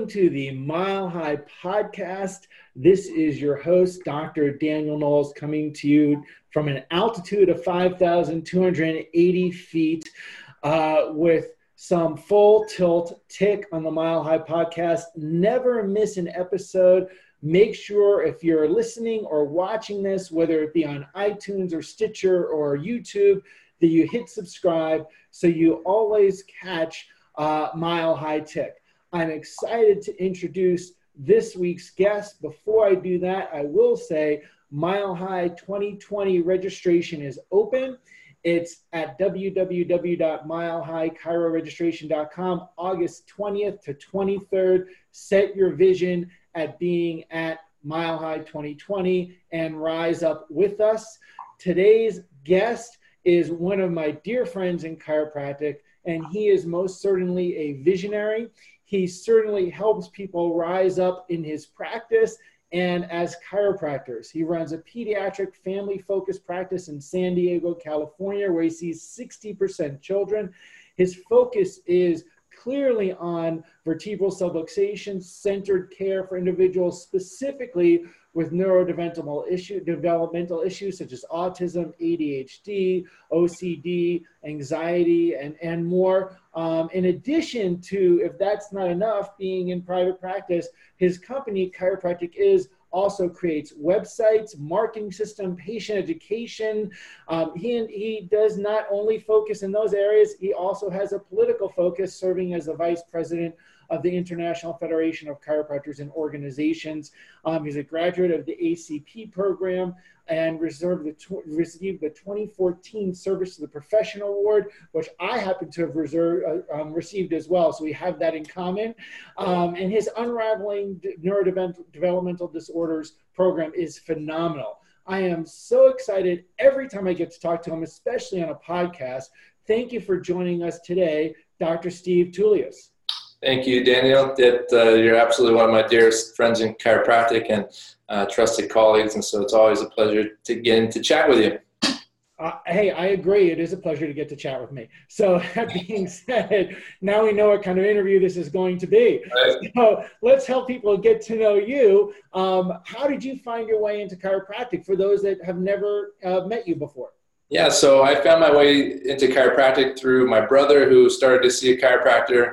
to the Mile High Podcast. This is your host, Dr. Daniel Knowles, coming to you from an altitude of 5,280 feet with some full tilt tick on the Mile High Podcast. Never miss an episode. Make sure if you're listening or watching this, whether it be on iTunes or Stitcher or YouTube, that you hit subscribe so you always catch Mile High Tick. I'm excited to introduce this week's guest. Before I do that, I will say Mile High 2020 registration is open. It's at www.milehighchiroregistration.com, August 20th to 23rd. Set your vision at being at Mile High 2020 and rise up with us. Today's guest is one of my dear friends in chiropractic, and he is most certainly a visionary. He certainly helps people rise up in his practice and as chiropractors. He runs a pediatric family-focused practice in San Diego, California, where he sees 60% children. His focus is clearly on vertebral subluxation, centered care for individuals specifically with neurodevelopmental issues such as autism, ADHD, OCD, anxiety, and more. In addition to, if that's not enough, being in private practice, his company, Chiropractic Is, also creates websites, marketing system, patient education. He does not only focus in those areas, he also has a political focus, serving as the vice president of the International Federation of Chiropractors and Organizations. He's a graduate of the ACP program and received the 2014 Service to the Profession Award, which I happen to have received as well. So we have that in common. And his Unraveling Neurodevelopmental Disorders program is phenomenal. I am so excited every time I get to talk to him, especially on a podcast. Thank you for joining us today, Dr. Steve Tullius. Thank you, Daniel. You're absolutely one of my dearest friends in chiropractic and trusted colleagues, and so it's always a pleasure to get in to chat with you. Hey, I agree. It is a pleasure to get to chat with me. So that being said, now we know what kind of interview this is going to be. Right. So let's help people get to know you. How did you find your way into chiropractic for those that have never met you before? Yeah, so I found my way into chiropractic through my brother, who started to see a chiropractor.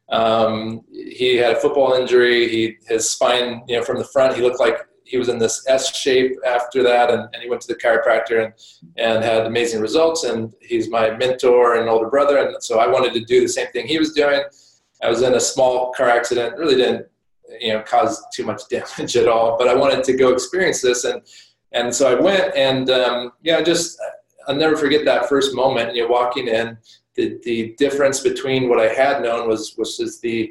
He had a football injury. His spine, from the front, he looked like he was in this S shape after that, and he went to the chiropractor and had amazing results. And he's my mentor and older brother, and so I wanted to do the same thing he was doing. I was in a small car accident, really didn't cause too much damage at all, but I wanted to go experience this, and so I went, and I'll never forget that first moment. Walking in. The difference between what I had known was just the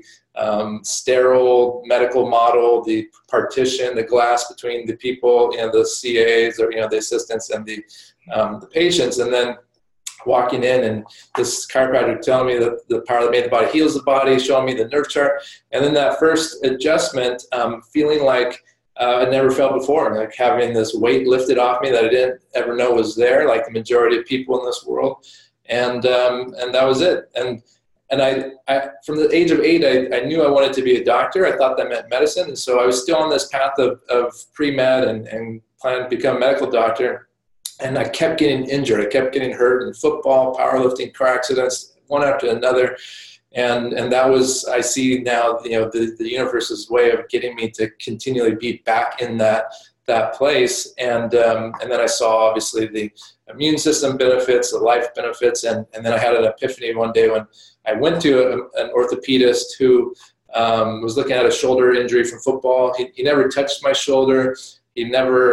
sterile medical model, the partition, the glass between the people, the CAs or the assistants and the patients, and then walking in and this chiropractor telling me that the power that made the body heals the body, showing me the nerve chart, and then that first adjustment, feeling like I never felt before, like having this weight lifted off me that I didn't ever know was there, like the majority of people in this world. And that was it. And I from the age of 8, I knew I wanted to be a doctor. I thought that meant medicine. And so I was still on this path of pre-med and planning to become a medical doctor. And I kept getting injured. I kept getting hurt in football, powerlifting, car accidents, one after another. And that was, I see now, the universe's way of getting me to continually be back in that place. And then I saw obviously the immune system benefits, the life benefits, and then I had an epiphany one day when I went to an orthopedist who was looking at a shoulder injury from football. He never touched my shoulder. He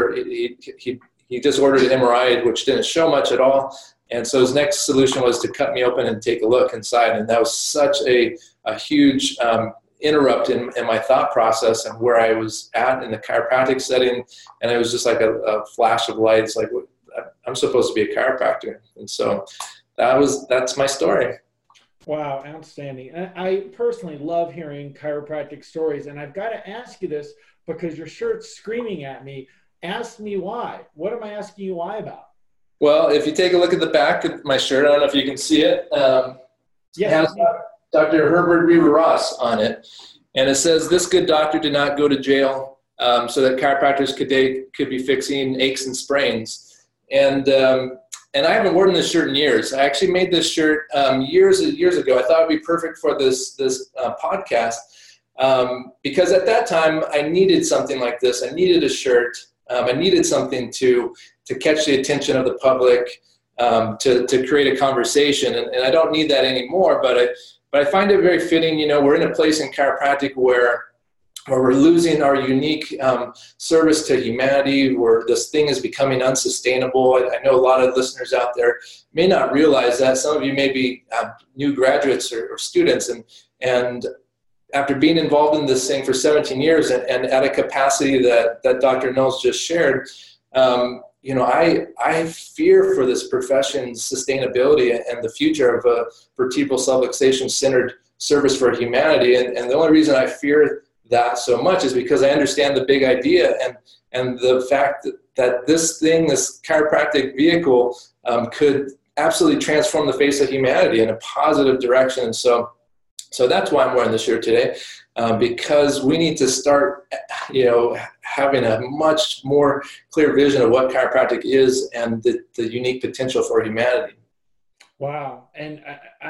just ordered an MRI, which didn't show much at all. And so his next solution was to cut me open and take a look inside. And that was such a huge interrupt in my thought process and where I was at in the chiropractic setting. And it was just like a flash of light. It's like, I'm supposed to be a chiropractor. And so that's my story. Wow, outstanding. I personally love hearing chiropractic stories. And I've got to ask you this because your shirt's screaming at me. Ask me why. What am I asking you why about? Well, if you take a look at the back of my shirt, I don't know if you can see it. It has Dr. Herbert Reaver Ross on it. And it says, "This good doctor did not go to jail so that chiropractors could be fixing aches and sprains." And I haven't worn this shirt in years. I actually made this shirt years ago. I thought it'd be perfect for this podcast because at that time I needed something like this. I needed a shirt. I needed something to catch the attention of the public, to create a conversation. And I don't need that anymore. But I find it very fitting. You know, we're in a place in chiropractic where we're losing our unique service to humanity, where this thing is becoming unsustainable. I know a lot of listeners out there may not realize that. Some of you may be new graduates or students, and after being involved in this thing for 17 years and at a capacity that Dr. Knowles just shared, you know, I fear for this profession's sustainability and the future of a vertebral subluxation-centered service for humanity. And the only reason I fear that so much is because I understand the big idea and the fact that this chiropractic vehicle could absolutely transform the face of humanity in a positive direction. And so that's why I'm wearing this shirt today, because we need to start, you know, having a much more clear vision of what chiropractic is and the unique potential for humanity. Wow. And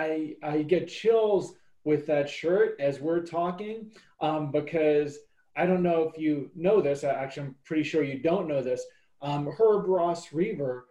I get chills with that shirt as we're talking, because I don't know if you know this. Actually, I'm pretty sure you don't know this. Herb Ross Reaver,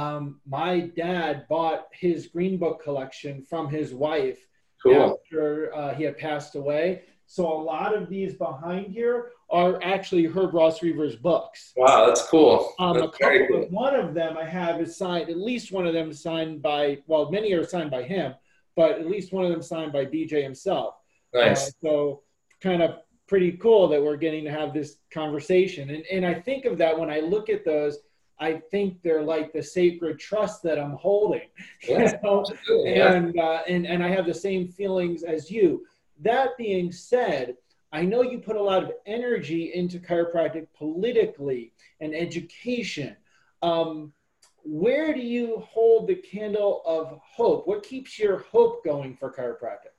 my dad bought his Green Book collection from his wife. Cool. After he had passed away. So a lot of these behind here are actually Herb Ross Reaver's books. Wow, that's cool. Cool. One of them I have is signed, at least one of them is signed by, well, many are signed by him, but at least one of them signed by BJ himself. Nice. So kind of pretty cool that we're getting to have this conversation. And I think of that when I look at those, I think they're like the sacred trust that I'm holding. Yeah, you know? And I have the same feelings as you. That being said, I know you put a lot of energy into chiropractic politically and education. Where do you hold the candle of hope? What keeps your hope going for chiropractic?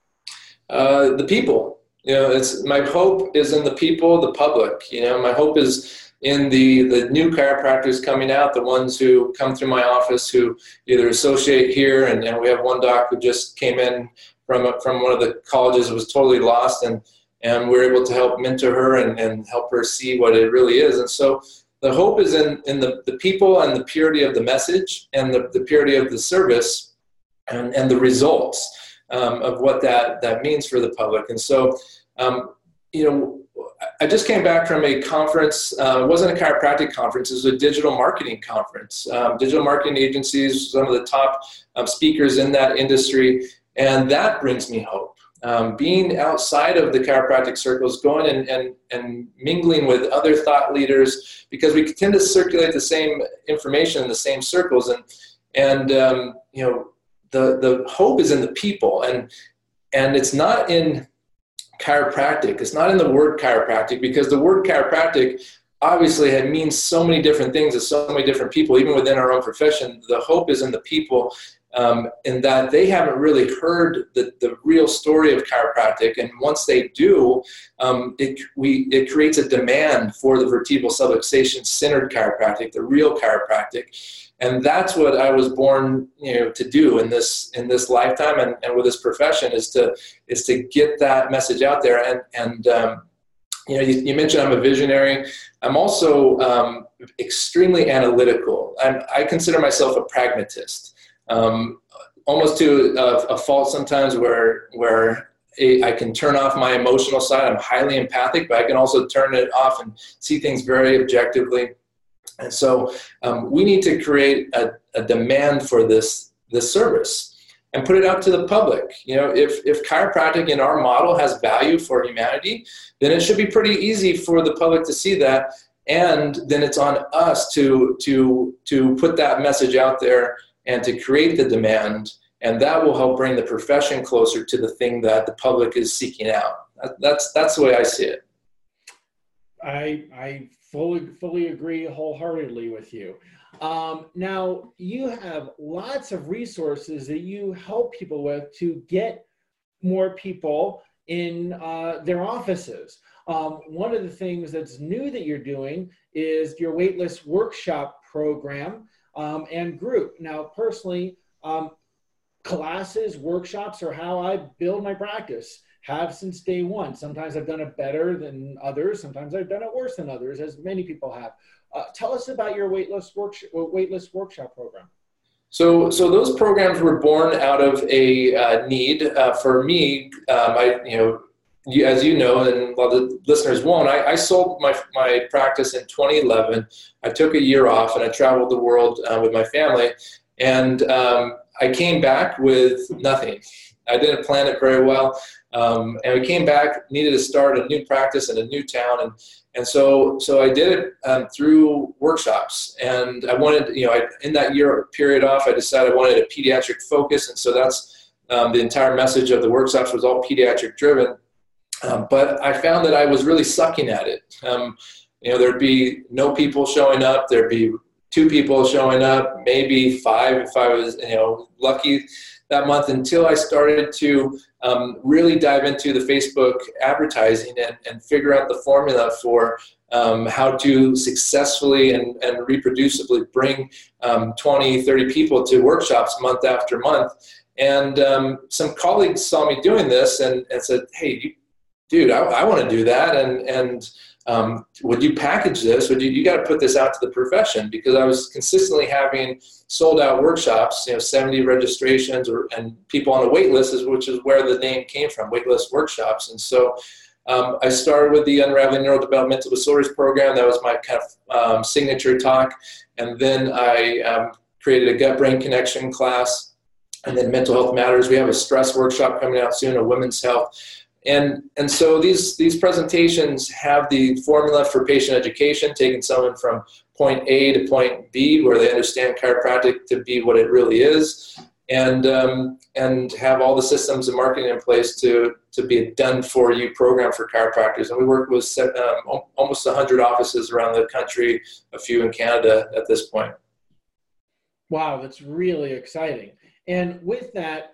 The people. You know, my hope is in the people, the public. You know, my hope is in the new chiropractors coming out, the ones who come through my office who either associate here, and we have one doc who just came in from one of the colleges, was totally lost, and we're able to help mentor her and help her see what it really is. And so the hope is in the people and the purity of the message and the purity of the service and the results of what that means for the public. And so, you know, I just came back from a conference. It wasn't a chiropractic conference. It was a digital marketing conference. Digital marketing agencies, some of the top speakers in that industry, and that brings me hope. Being outside of the chiropractic circles, going and mingling with other thought leaders, because we tend to circulate the same information in the same circles, and you know, the hope is in the people, and it's not in chiropractic. It's not in the word chiropractic, because the word chiropractic obviously means so many different things to so many different people, even within our own profession. The hope is in the people, in that they haven't really heard the real story of chiropractic. And once they do, it creates a demand for the vertebral subluxation-centered chiropractic, the real chiropractic. And that's what I was born, you know, to do in this lifetime and with this profession, is to get that message out there. And you know, you mentioned I'm a visionary. I'm also extremely analytical. I consider myself a pragmatist, almost to a fault sometimes, where I can turn off my emotional side. I'm highly empathic, but I can also turn it off and see things very objectively. And so we need to create a demand for this service and put it out to the public. You know, if chiropractic in our model has value for humanity, then it should be pretty easy for the public to see that. And then it's on us to put that message out there and to create the demand. And that will help bring the profession closer to the thing that the public is seeking out. That's the way I see it. I fully agree wholeheartedly with you. Now, you have lots of resources that you help people with to get more people in their offices. One of the things that's new that you're doing is your waitlist workshop program and group. Now, personally, classes, workshops are how I build my practice. Have since day one. Sometimes I've done it better than others. Sometimes I've done it worse than others, as many people have. Tell us about your waitlist workshop program. So those programs were born out of a need for me. As you know, and a lot of the listeners won't, I sold my practice in 2011. I took a year off and I traveled the world with my family, and I came back with nothing. I didn't plan it very well, and we came back, needed to start a new practice in a new town, and so I did it through workshops. And I wanted, in that year period off, I decided I wanted a pediatric focus, and so that's the entire message of the workshops was all pediatric driven. But I found that I was really sucking at it. There'd be no people showing up. There'd be 2 people showing up, maybe 5 if I was, lucky that month, until I started to really dive into the Facebook advertising and figure out the formula for how to successfully and reproducibly bring 20, 30 people to workshops month after month. And some colleagues saw me doing this and said, "Hey, dude, I want to do that. And would you package this? You got to put this out to the profession?" Because I was consistently having sold out workshops, 70 registrations and people on the wait list, which is where the name came from, waitlist workshops. And so I started with the Unraveling Neurodevelopmental Disorders program. That was my kind of signature talk. And then I created a gut-brain connection class, and then Mental Health Matters. We have a stress workshop coming out soon, a women's health. And so these presentations have the formula for patient education, taking someone from point A to point B, where they understand chiropractic to be what it really is, and have all the systems and marketing in place to be a done-for-you program for chiropractors. And we work with almost 100 offices around the country, a few in Canada at this point. Wow, that's really exciting. And with that,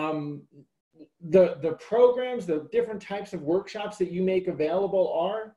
the programs, the different types of workshops that you make available are?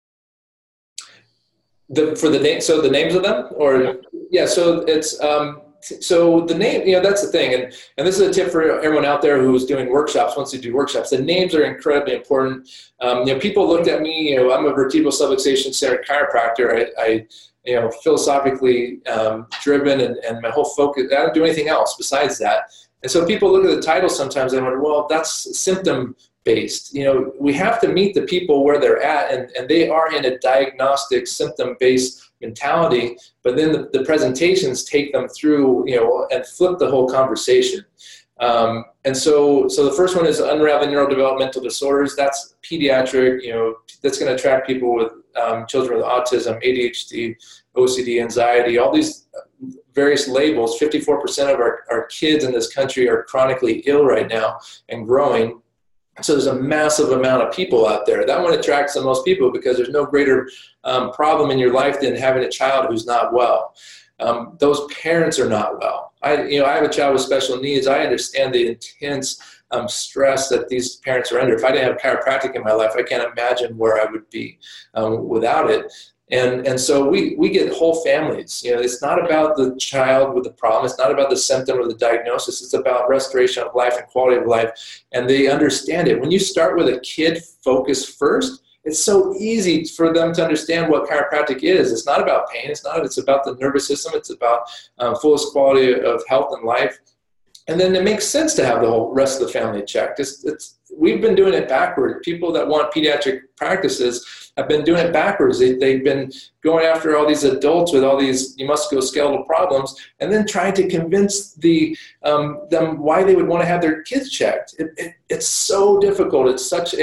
So the names of them? So it's, so the name, that's the thing. And this is a tip for everyone out there who's doing workshops, wants to do workshops. The names are incredibly important. People looked at me, I'm a vertebral subluxation centered chiropractor. I philosophically driven, and my whole focus, I don't do anything else besides that. And so people look at the title sometimes and wonder, well, that's symptom-based. We have to meet the people where they're at, and they are in a diagnostic symptom-based mentality, but then the presentations take them through, and flip the whole conversation. And so the first one is Unraveling Neurodevelopmental Disorders. That's pediatric, that's going to attract people with children with autism, ADHD, OCD, anxiety, all these various labels. 54% of our kids in this country are chronically ill right now and growing. So there's a massive amount of people out there. That one attracts the most people because there's no greater problem in your life than having a child who's not well. Those parents are not well. I have a child with special needs. I understand the intense stress that these parents are under. If I didn't have chiropractic in my life, I can't imagine where I would be without it. And so we get whole families. It's not about the child with the problem. It's not about the symptom or the diagnosis. It's about restoration of life and quality of life. And they understand it. When you start with a kid focus first, it's so easy for them to understand what chiropractic is. It's not about pain. It's about the nervous system. It's about fullest quality of health and life. And then it makes sense to have the whole rest of the family checked. We've been doing it backward. People that want pediatric practices have been doing it backwards. They've been going after all these adults with all these musculoskeletal problems, and then trying to convince them why they would want to have their kids checked. It's so difficult. It's such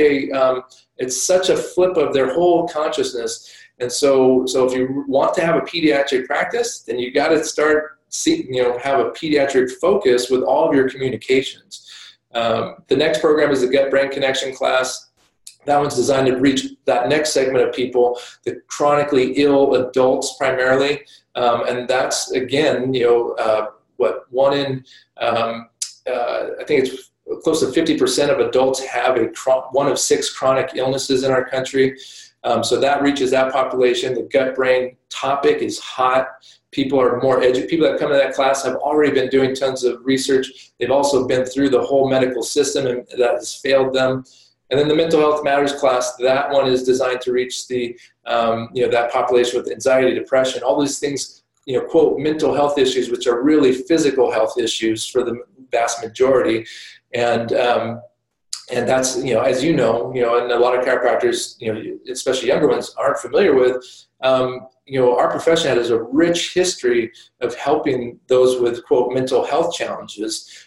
a flip of their whole consciousness. And so if you want to have a pediatric practice, then you got to start have a pediatric focus with all of your communications. The next program is the gut-brain connection class. That one's designed to reach that next segment of people, the chronically ill adults primarily. And that's, again, one in, I think it's close to 50% of adults have one of 6 chronic illnesses in our country. So that reaches that population. The gut-brain topic is hot. People are more people that come to that class have already been doing tons of research. They've also been through the whole medical system, and that has failed them. And then the Mental Health Matters class, that one is designed to reach the, that population with anxiety, depression, all these things, quote, mental health issues, which are really physical health issues for the vast majority. And that's, as and a lot of chiropractors, especially younger ones, aren't familiar with, our profession has a rich history of helping those with, quote, mental health challenges.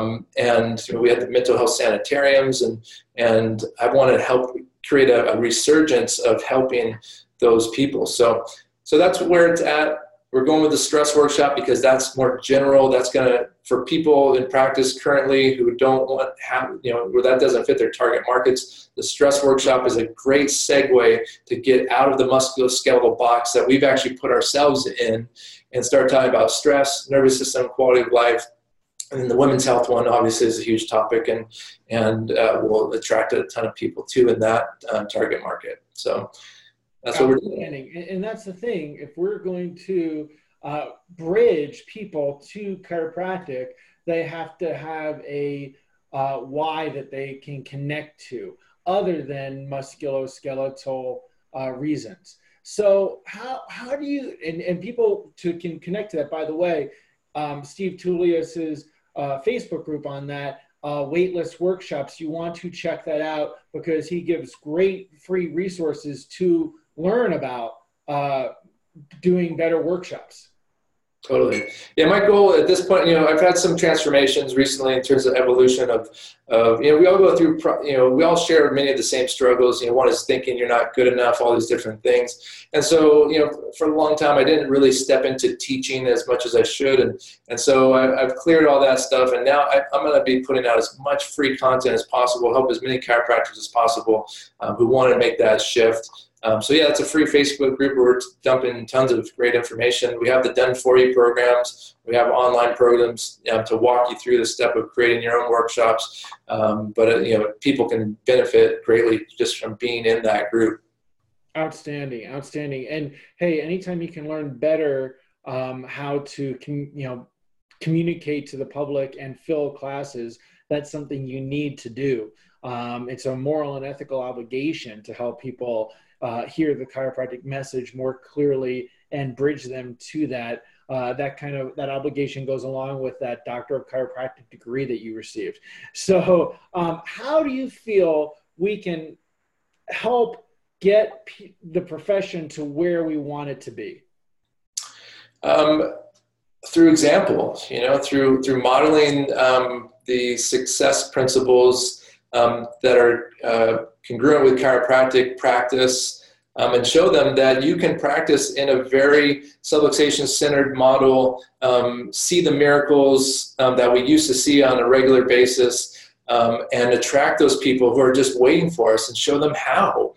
We had the mental health sanitariums, and I wanted to help create a resurgence of helping those people. So that's where it's at. We're going with the stress workshop because that's more general. That's for people in practice currently who don't where that doesn't fit their target markets. The stress workshop is a great segue to get out of the musculoskeletal box that we've actually put ourselves in and start talking about stress, nervous system, quality of life. And then the women's health one obviously is a huge topic and will attract a ton of people too in that target market. So that's what we're doing. And that's the thing. If we're going to bridge people to chiropractic, they have to have a why that they can connect to other than musculoskeletal reasons. So how do you, and people can connect to that, by the way, Steve Tullius's Facebook group on that, waitlist workshops, you want to check that out because he gives great free resources to learn about doing better workshops. Totally. Yeah, my goal at this point, I've had some transformations recently in terms of evolution of we all go through, we all share many of the same struggles. One is thinking you're not good enough, all these different things. And so, for a long time, I didn't really step into teaching as much as I should. And so I've cleared all that stuff. And now I'm going to be putting out as much free content as possible, help as many chiropractors as possible who want to make that shift. It's a free Facebook group where we're dumping tons of great information. We have the Done For You programs. We have online programs to walk you through the step of creating your own workshops. People can benefit greatly just from being in that group. Outstanding. And hey, anytime you can learn better how to communicate to the public and fill classes, that's something you need to do. It's a moral and ethical obligation to help people hear the chiropractic message more clearly and bridge them to that. That obligation goes along with that Doctor of Chiropractic degree that you received. So how do you feel we can help get the profession to where we want it to be? Through example, through modeling the success principles that are congruent with chiropractic practice, and show them that you can practice in a very subluxation-centered model, see the miracles that we used to see on a regular basis, and attract those people who are just waiting for us and show them how.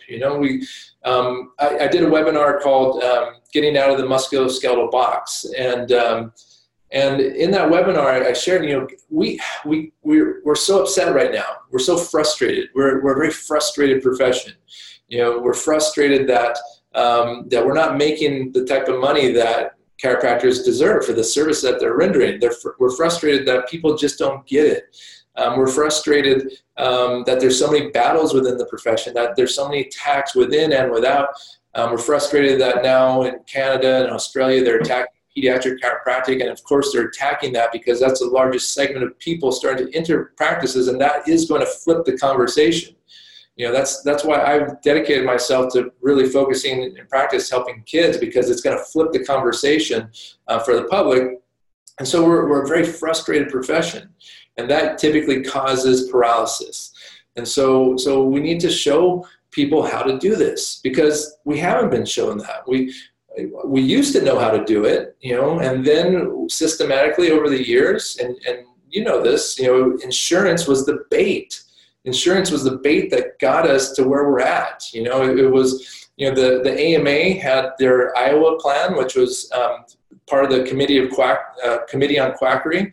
I did a webinar called Getting Out of the Musculoskeletal Box, and in that webinar I shared, we're so upset right now. We're so frustrated. We're a very frustrated profession. We're frustrated that we're not making the type of money that chiropractors deserve for the service that they're rendering. We're frustrated that people just don't get it. We're frustrated that there's so many battles within the profession, that there's so many attacks within and without. We're frustrated that now in Canada and Australia, they're attacking pediatric chiropractic, and of course they're attacking that because that's the largest segment of people starting to enter practices, and that is going to flip the conversation. That's why I've dedicated myself to really focusing in practice helping kids, because it's going to flip the conversation for the public. And so we're a very frustrated profession, and that typically causes paralysis. And so we need to show people how to do this, because we haven't been shown that. We used to know how to do it, and then systematically over the years, and this, insurance was the bait. Insurance was the bait that got us to where we're at. It was, the AMA had their Iowa plan, which was part of the Committee on Quackery,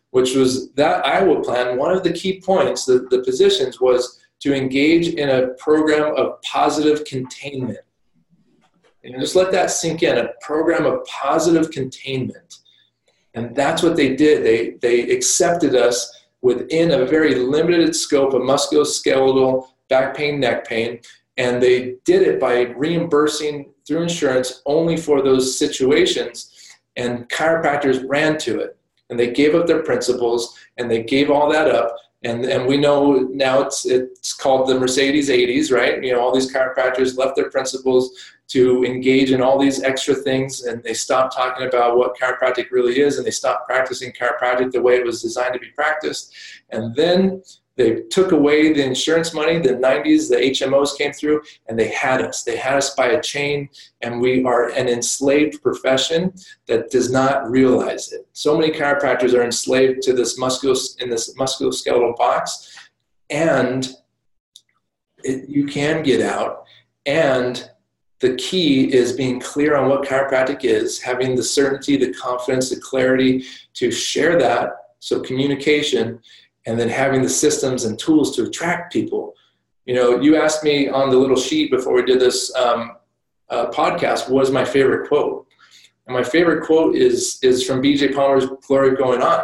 which was that Iowa plan. One of the key points, the positions, was to engage in a program of positive containment. And just let that sink in, a program of positive containment. And that's what they did. They accepted us within a very limited scope of musculoskeletal, back pain, neck pain, and they did it by reimbursing through insurance only for those situations, and chiropractors ran to it. And they gave up their principles, and they gave all that up. And we know now it's called the Mercedes 80s, right? You know, all these chiropractors left their principles to engage in all these extra things, and they stopped talking about what chiropractic really is, and they stopped practicing chiropractic the way it was designed to be practiced. And then they took away the insurance money. The 90s, the HMOs came through, and they had us. They had us by a chain, and we are an enslaved profession that does not realize it. So many chiropractors are enslaved to this musculoskeletal box, and you can get out. And the key is being clear on what chiropractic is, having the certainty, the confidence, the clarity to share that, so communication, and then having the systems and tools to attract people. You know, you asked me on the little sheet before we did this podcast, what is my favorite quote? And my favorite quote is from BJ Palmer's Glory Going On.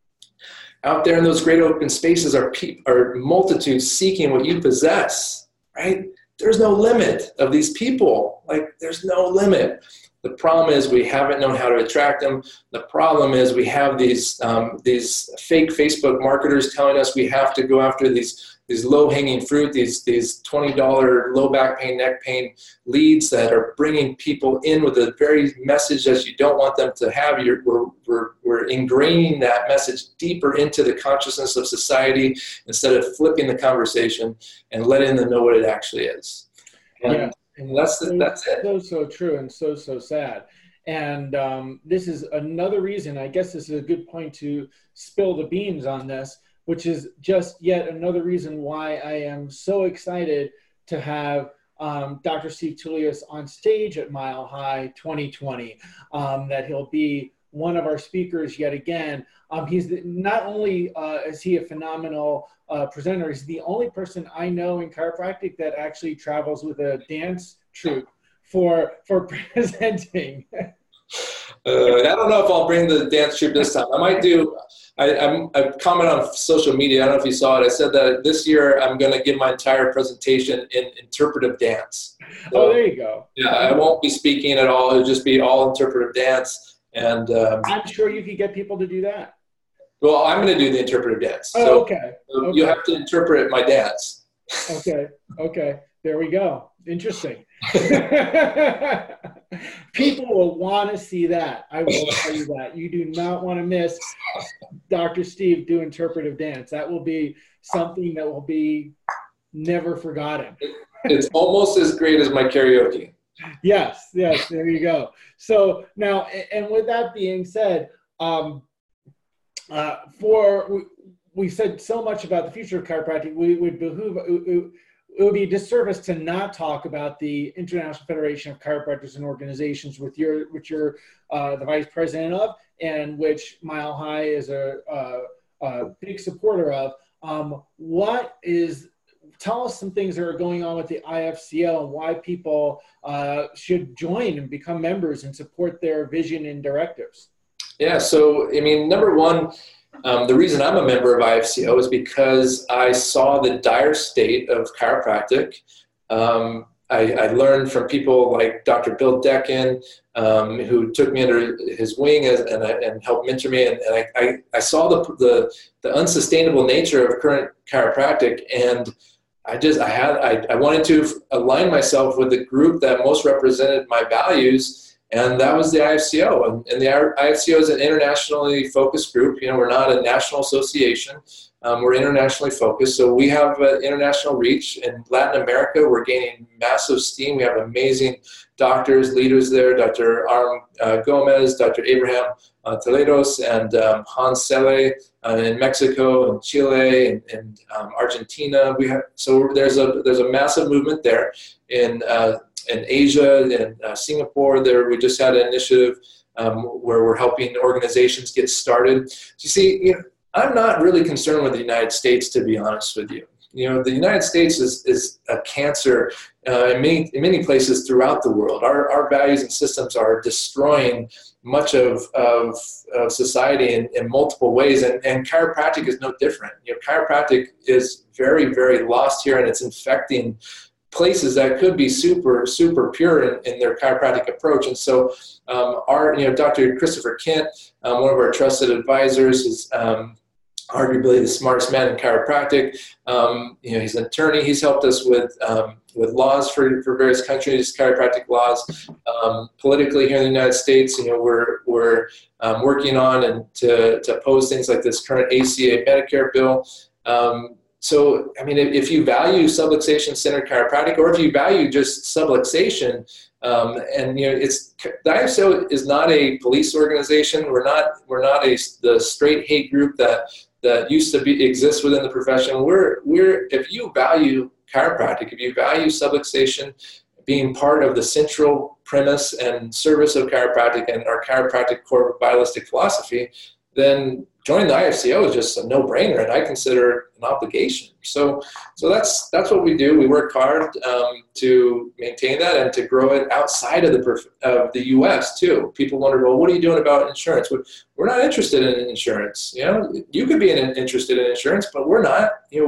Out there in those great open spaces are multitudes seeking what you possess, right? There's no limit of these people. Like, there's no limit. The problem is we haven't known how to attract them. The problem is we have these fake Facebook marketers telling us we have to go after these low-hanging fruit, these $20 low back pain, neck pain leads that are bringing people in with the very message that you don't want them to have. We're ingraining that message deeper into the consciousness of society instead of flipping the conversation and letting them know what it actually is. Yeah. And that's it. So true and so sad. And this is another reason, I guess this is a good point to spill the beans on this, which is just yet another reason why I am so excited to have Dr. Steve Tullius on stage at Mile High 2020, that he'll be one of our speakers yet again. He's not only is he a phenomenal presenter, he's the only person I know in chiropractic that actually travels with a dance troupe for presenting. I don't know if I'll bring the dance troupe this time. I might do. I comment on social media. I don't know if you saw it. I said that this year I'm going to give my entire presentation in interpretive dance. So, there you go. Yeah, I won't be speaking at all. It'll just be all interpretive dance. And I'm sure you could get people to do that. Well, I'm going to do the interpretive dance. Oh, okay. You have to interpret my dance. Okay. There we go. Interesting. People will want to see that. I will tell you that. You do not want to miss Dr. Steve do interpretive dance. That will be something that will be never forgotten. It's almost as great as my karaoke. Yes, there you go. So now, and with that being said, we said so much about the future of chiropractic, it would be a disservice to not talk about the International Federation of Chiropractors and Organizations, which you're the vice president of, and which Mile High is a big supporter of. Tell us some things that are going on with the IFCO and why people should join and become members and support their vision and directives. Yeah, so, I mean, number one, the reason I'm a member of IFCO is because I saw the dire state of chiropractic. I learned from people like Dr. Bill Deckin, who took me under his wing and helped mentor me. And I saw the unsustainable nature of current chiropractic, and I wanted to align myself with the group that most represented my values, and that was the IFCO. And the IFCO is an internationally focused group. You know, we're not a national association. We're internationally focused, so we have international reach. In Latin America, we're gaining massive steam. We have amazing doctors, leaders there, Dr. Aram Gomez, Dr. Abraham Toledos, and Hans Selle in Mexico and Chile and Argentina. There's a massive movement there in Asia and Singapore. There, we just had an initiative where we're helping organizations get started. So you see, I'm not really concerned with the United States, to be honest with you. You know, the United States is a cancer in many places throughout the world. Our values and systems are destroying much of society in multiple ways, and chiropractic is no different. You know, chiropractic is very, very lost here, and it's infecting places that could be super, super pure in their chiropractic approach. And so Dr. Christopher Kent, one of our trusted advisors, is arguably the smartest man in chiropractic. He's an attorney. He's helped us with laws for various countries, chiropractic laws. Politically here in the United States, we're working on and to oppose things like this current ACA Medicare bill. So, I mean, if you value subluxation-centered chiropractic, or if you value just subluxation, the IFCO is not a police organization. We're not the straight hate group that used to exist within the profession. If you value chiropractic, if you value subluxation being part of the central premise and service of chiropractic and our chiropractic core vitalistic philosophy, then joining the IFCO is just a no-brainer, and I consider it an obligation. So that's what we do. We work hard to maintain that and to grow it outside of the U.S. too. People wonder, well, what are you doing about insurance? We're not interested in insurance. You could be interested in insurance, but we're not.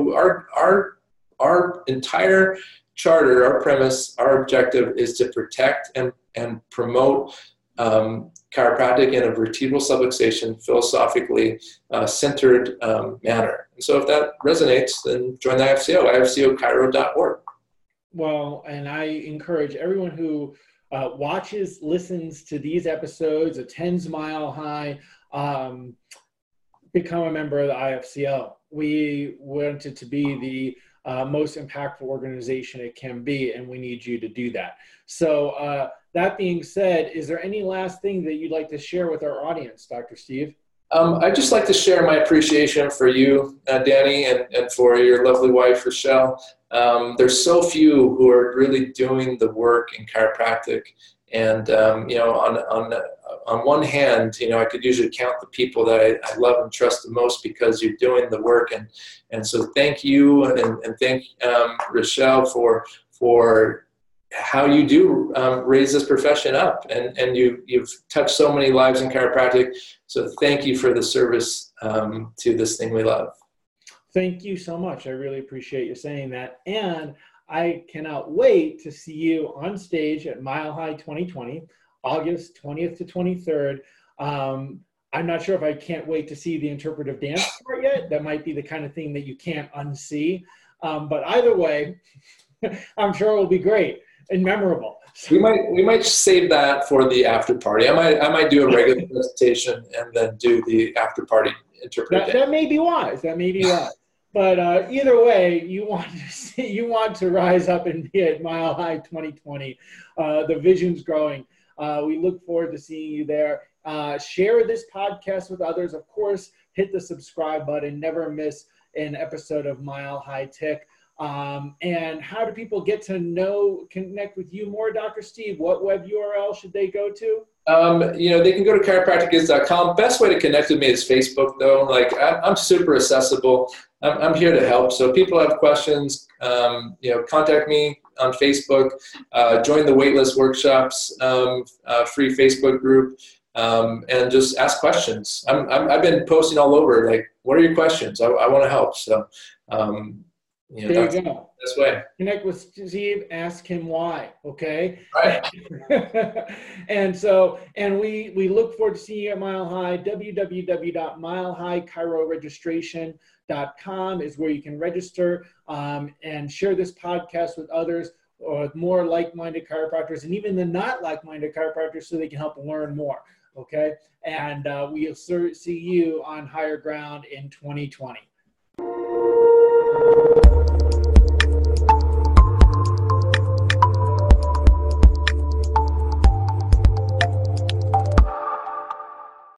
Our entire charter, our premise, our objective is to protect and promote chiropractic in a vertebral subluxation, philosophically centered manner. And so if that resonates, then join the IFCO, ifcochiro.org. Well, and I encourage everyone who watches, listens to these episodes, attends Mile High, become a member of the IFCO. We want it to be the most impactful organization it can be, and we need you to do that. So that being said, is there any last thing that you'd like to share with our audience, Dr. Steve? I'd just like to share my appreciation for you, Danny, and for your lovely wife, Rochelle. There's so few who are really doing the work in chiropractic. And, on one hand, I could usually count the people that I love and trust the most because you're doing the work. And so thank you and thank Rochelle for how you do raise this profession up. And you've touched so many lives in chiropractic. So thank you for the service to this thing we love. Thank you so much. I really appreciate you saying that. And I cannot wait to see you on stage at Mile High 2020, August 20th to 23rd. I'm not sure if I can't wait to see the interpretive dance part yet. That might be the kind of thing that you can't unsee. But either way, I'm sure it will be great and memorable. We might save that for the after party. I might do a regular presentation and then do the after party interpretive dance. That may be wise. That may be wise. But either way, you want to rise up and be at Mile High 2020. The vision's growing. We look forward to seeing you there. Share this podcast with others. Of course, hit the subscribe button. Never miss an episode of Mile High Tick. And how do people get to connect with you more, Dr. Steve? What web URL should they go to? They can go to chiropractickids.com. Best way to connect with me is Facebook, though. I'm super accessible. I'm here to help. So if people have questions, contact me on Facebook. Join the waitlist workshops, free Facebook group, and just ask questions. I've been posting all over. What are your questions? I want to help. So. There you go. This way. Connect with Steve, ask him why, okay? Right. And we look forward to seeing you at Mile High. www.milehighchiroregistration.com is where you can register and share this podcast with others or with more like-minded chiropractors and even the not like-minded chiropractors so they can help learn more, okay? And we'll see you on higher ground in 2020.